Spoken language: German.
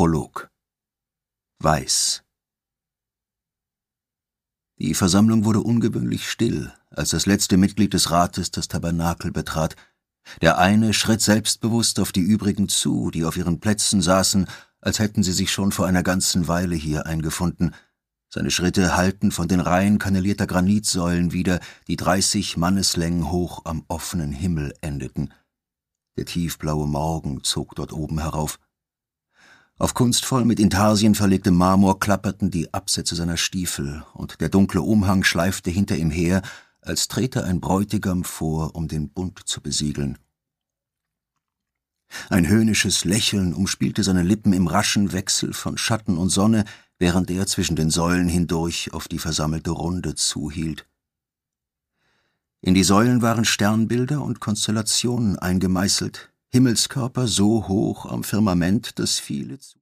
Prolog. Weiß. Die Versammlung wurde ungewöhnlich still, als das letzte Mitglied des Rates das Tabernakel betrat. Der eine schritt selbstbewusst auf die übrigen zu, die auf ihren Plätzen saßen, als hätten sie sich schon vor einer ganzen Weile hier eingefunden. Seine Schritte hallten von den Reihen kannelierter Granitsäulen wider, die 30 Manneslängen hoch am offenen Himmel endeten. Der tiefblaue Morgen zog dort oben herauf. Auf kunstvoll mit Intarsien verlegtem Marmor klapperten die Absätze seiner Stiefel, und der dunkle Umhang schleifte hinter ihm her, als trete ein Bräutigam vor, um den Bund zu besiegeln. Ein höhnisches Lächeln umspielte seine Lippen im raschen Wechsel von Schatten und Sonne, während er zwischen den Säulen hindurch auf die versammelte Runde zuhielt. In die Säulen waren Sternbilder und Konstellationen eingemeißelt, Himmelskörper so hoch am Firmament, dass viele